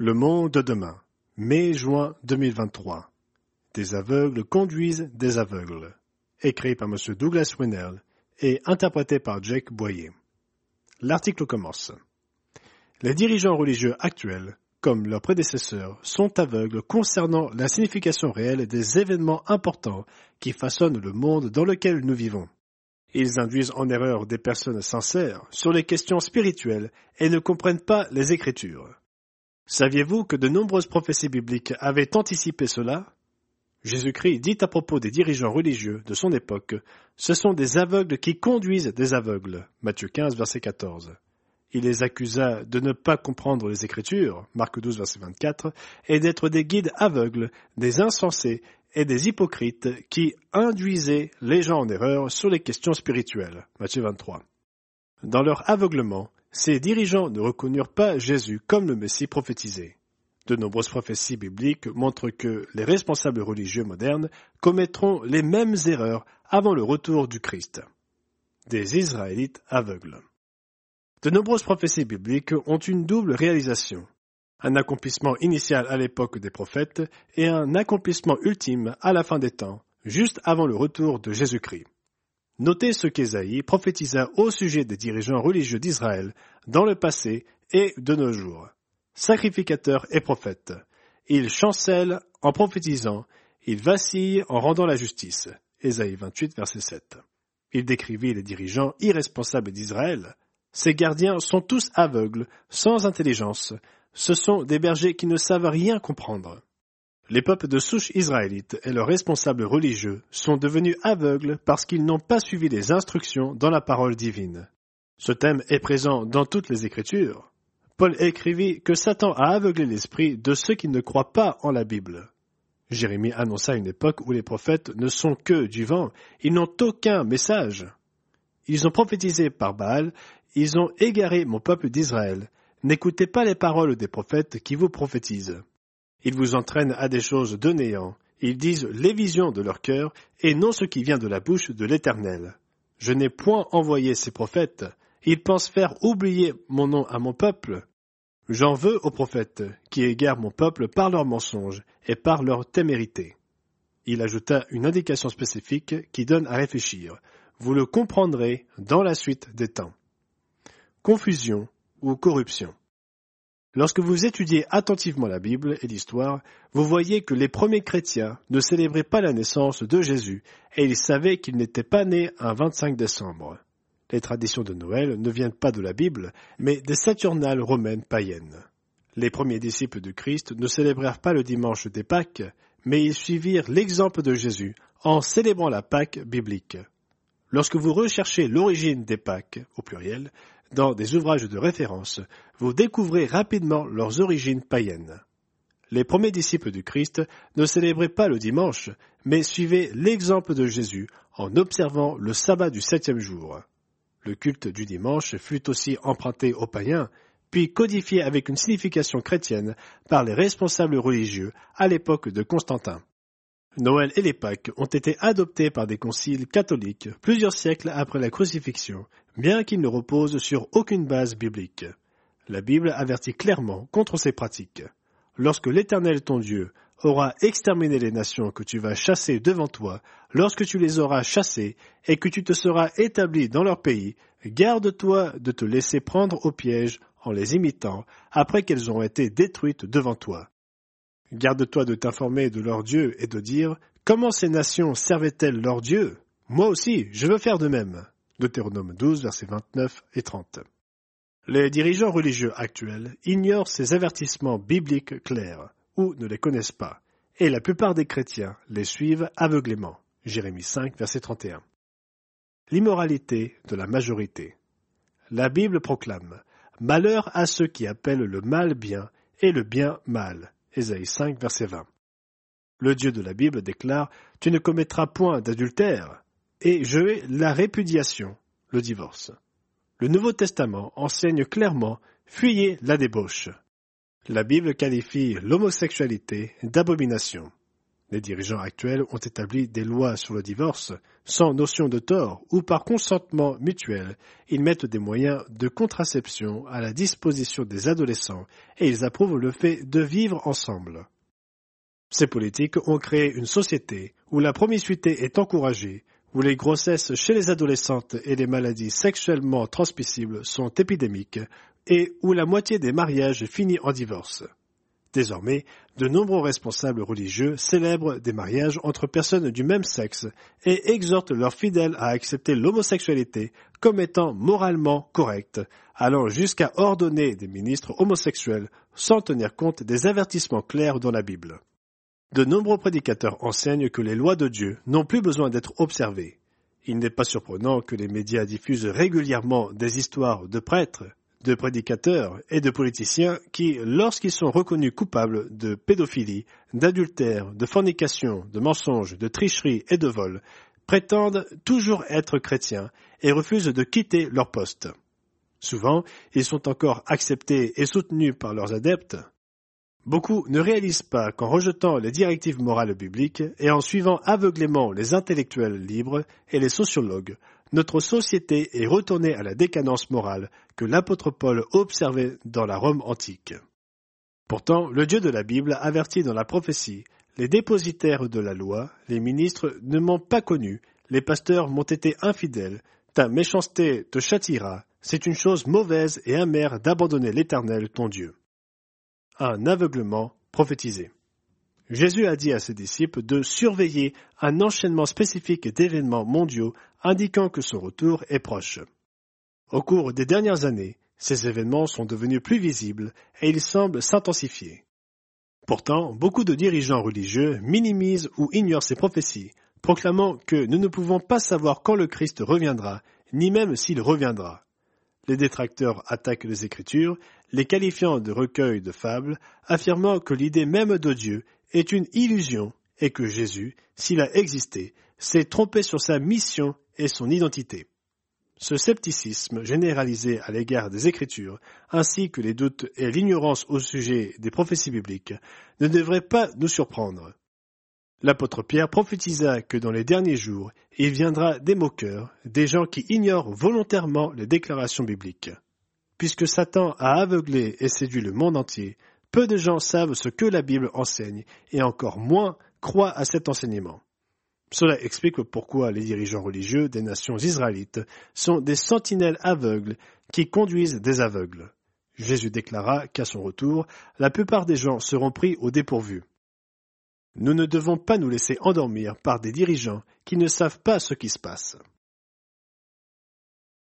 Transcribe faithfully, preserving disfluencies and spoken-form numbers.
Le monde de demain, mai-juin deux mille vingt-trois. Des aveugles conduisent des aveugles. Écrit par M. Douglas Winnell et interprété par Jake Boyer. L'article commence. Les dirigeants religieux actuels, comme leurs prédécesseurs, sont aveugles concernant la signification réelle des événements importants qui façonnent le monde dans lequel nous vivons. Ils induisent en erreur des personnes sincères sur les questions spirituelles et ne comprennent pas les Écritures. Saviez-vous que de nombreuses prophéties bibliques avaient anticipé cela? Jésus-Christ dit à propos des dirigeants religieux de son époque, « Ce sont des aveugles qui conduisent des aveugles » Matthieu quinze, verset quatorze. Il les accusa de ne pas comprendre les Écritures, Marc douze, verset vingt-quatre, et d'être des guides aveugles, des insensés et des hypocrites qui induisaient les gens en erreur sur les questions spirituelles, Matthieu vingt-trois. Dans leur aveuglement, ces dirigeants ne reconnurent pas Jésus comme le Messie prophétisé. De nombreuses prophéties bibliques montrent que les responsables religieux modernes commettront les mêmes erreurs avant le retour du Christ. Des Israélites aveugles. De nombreuses prophéties bibliques ont une double réalisation. Un accomplissement initial à l'époque des prophètes et un accomplissement ultime à la fin des temps, juste avant le retour de Jésus-Christ. Notez ce qu'Ésaïe prophétisa au sujet des dirigeants religieux d'Israël dans le passé et de nos jours. Sacrificateur et prophète, il chancelle en prophétisant, il vacille en rendant la justice. Ésaïe vingt-huit, verset sept. Il décrivit les dirigeants irresponsables d'Israël. Ces gardiens sont tous aveugles, sans intelligence. Ce sont des bergers qui ne savent rien comprendre. Les peuples de souche israélites et leurs responsables religieux sont devenus aveugles parce qu'ils n'ont pas suivi les instructions dans la parole divine. Ce thème est présent dans toutes les Écritures. Paul écrivit que Satan a aveuglé l'esprit de ceux qui ne croient pas en la Bible. Jérémie annonça une époque où les prophètes ne sont que du vent, ils n'ont aucun message. Ils ont prophétisé par Baal, ils ont égaré mon peuple d'Israël. N'écoutez pas les paroles des prophètes qui vous prophétisent. Ils vous entraînent à des choses de néant. Ils disent les visions de leur cœur et non ce qui vient de la bouche de l'Éternel. Je n'ai point envoyé ces prophètes. Ils pensent faire oublier mon nom à mon peuple. J'en veux aux prophètes qui égarent mon peuple par leurs mensonges et par leur témérité. Il ajouta une indication spécifique qui donne à réfléchir. Vous le comprendrez dans la suite des temps. Confusion ou corruption. Lorsque vous étudiez attentivement la Bible et l'histoire, vous voyez que les premiers chrétiens ne célébraient pas la naissance de Jésus et ils savaient qu'il n'était pas né un vingt-cinq décembre. Les traditions de Noël ne viennent pas de la Bible, mais des Saturnales romaines païennes. Les premiers disciples de Christ ne célébrèrent pas le dimanche des Pâques, mais ils suivirent l'exemple de Jésus en célébrant la Pâque biblique. Lorsque vous recherchez l'origine des Pâques, au pluriel, dans des ouvrages de référence, vous découvrez rapidement leurs origines païennes. Les premiers disciples du Christ ne célébraient pas le dimanche, mais suivaient l'exemple de Jésus en observant le sabbat du septième jour. Le culte du dimanche fut aussi emprunté aux païens, puis codifié avec une signification chrétienne par les responsables religieux à l'époque de Constantin. Noël et les Pâques ont été adoptés par des conciles catholiques plusieurs siècles après la crucifixion, bien qu'ils ne reposent sur aucune base biblique. La Bible avertit clairement contre ces pratiques. Lorsque l'Éternel ton Dieu aura exterminé les nations que tu vas chasser devant toi, lorsque tu les auras chassées et que tu te seras établi dans leur pays, garde-toi de te laisser prendre au piège en les imitant après qu'elles ont été détruites devant toi. Garde-toi de t'informer de leur Dieu et de dire « Comment ces nations servaient-elles leur Dieu? Moi aussi, je veux faire de même. » Deutéronome douze, versets vingt-neuf et trente. Les dirigeants religieux actuels ignorent ces avertissements bibliques clairs, ou ne les connaissent pas, et la plupart des chrétiens les suivent aveuglément. Jérémie cinq, verset trente et un. L'immoralité de la majorité. La Bible proclame « Malheur à ceux qui appellent le mal bien et le bien mal. » Ésaïe cinq, verset vingt. Le Dieu de la Bible déclare « Tu ne commettras point d'adultère » et « Je hais la répudiation, le divorce ». Le Nouveau Testament enseigne clairement « Fuyez la débauche ». La Bible qualifie l'homosexualité d'abomination. Les dirigeants actuels ont établi des lois sur le divorce, sans notion de tort ou par consentement mutuel. Ils mettent des moyens de contraception à la disposition des adolescents et ils approuvent le fait de vivre ensemble. Ces politiques ont créé une société où la promiscuité est encouragée, où les grossesses chez les adolescentes et les maladies sexuellement transmissibles sont épidémiques et où la moitié des mariages finit en divorce. Désormais, de nombreux responsables religieux célèbrent des mariages entre personnes du même sexe et exhortent leurs fidèles à accepter l'homosexualité comme étant moralement correcte, allant jusqu'à ordonner des ministres homosexuels sans tenir compte des avertissements clairs dans la Bible. De nombreux prédicateurs enseignent que les lois de Dieu n'ont plus besoin d'être observées. Il n'est pas surprenant que les médias diffusent régulièrement des histoires de prêtres, de prédicateurs et de politiciens qui, lorsqu'ils sont reconnus coupables de pédophilie, d'adultère, de fornication, de mensonges, de tricherie et de vol, prétendent toujours être chrétiens et refusent de quitter leur poste. Souvent, ils sont encore acceptés et soutenus par leurs adeptes. Beaucoup ne réalisent pas qu'en rejetant les directives morales bibliques et en suivant aveuglément les intellectuels libres et les sociologues, notre société est retournée à la décadence morale que l'apôtre Paul observait dans la Rome antique. Pourtant, le Dieu de la Bible avertit dans la prophétie, les dépositaires de la loi, les ministres ne m'ont pas connu, les pasteurs m'ont été infidèles, ta méchanceté te châtiera, c'est une chose mauvaise et amère d'abandonner l'Éternel ton Dieu. Un aveuglement prophétisé. Jésus a dit à ses disciples de surveiller un enchaînement spécifique d'événements mondiaux indiquant que son retour est proche. Au cours des dernières années, ces événements sont devenus plus visibles et ils semblent s'intensifier. Pourtant, beaucoup de dirigeants religieux minimisent ou ignorent ces prophéties, proclamant que nous ne pouvons pas savoir quand le Christ reviendra, ni même s'il reviendra. Les détracteurs attaquent les Écritures, les qualifiant de recueils de fables, affirmant que l'idée même de Dieu est une illusion et que Jésus, s'il a existé, s'est trompé sur sa mission et son identité. Ce scepticisme généralisé à l'égard des Écritures, ainsi que les doutes et l'ignorance au sujet des prophéties bibliques, ne devrait pas nous surprendre. L'apôtre Pierre prophétisa que dans les derniers jours, il viendra des moqueurs, des gens qui ignorent volontairement les déclarations bibliques. Puisque Satan a aveuglé et séduit le monde entier, peu de gens savent ce que la Bible enseigne et encore moins croient à cet enseignement. Cela explique pourquoi les dirigeants religieux des nations israélites sont des sentinelles aveugles qui conduisent des aveugles. Jésus déclara qu'à son retour, la plupart des gens seront pris au dépourvu. Nous ne devons pas nous laisser endormir par des dirigeants qui ne savent pas ce qui se passe.